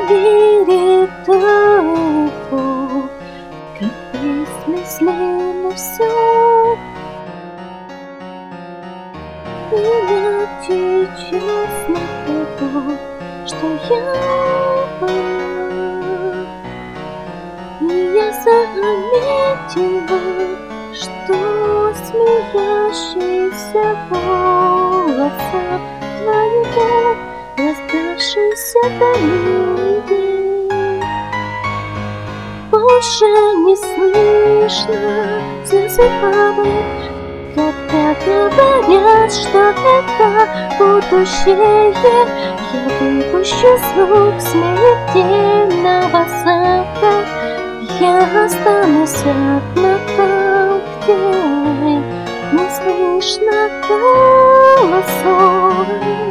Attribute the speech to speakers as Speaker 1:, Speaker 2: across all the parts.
Speaker 1: верит твоего, как бессмысленно все. Меня сейчас нет того, что я была. И я заметила, что смеящийся голосом твоего, раздавшийся далее, больше не слышно слезы падают, когда говорят, что это будущее. Я выпущу звук смертельного запаха. Я останусь одна там, где не слышно голосов.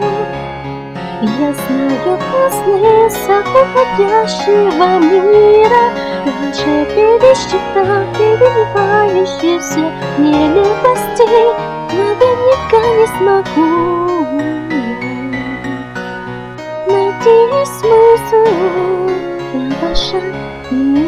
Speaker 1: Я знаю смысл уходящего мира, даже пересчитав переливающиеся нелепостей, наверняка не смогу найти смысл в вашем мире.